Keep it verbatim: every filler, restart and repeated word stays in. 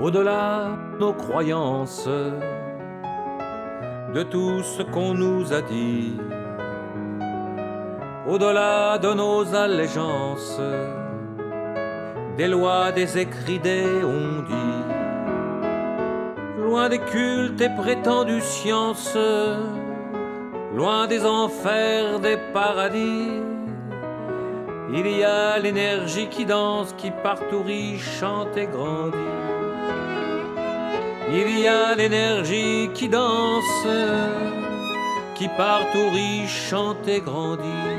au-delà de nos croyances, de tout ce qu'on nous a dit, au-delà de nos allégeances, des lois, des écrits, des on-dit, loin des cultes et prétendues sciences, loin des enfers, des paradis. Il y a l'énergie qui danse, qui partout rit, chante et grandit. Il y a l'énergie qui danse, qui partout rit, chante et grandit.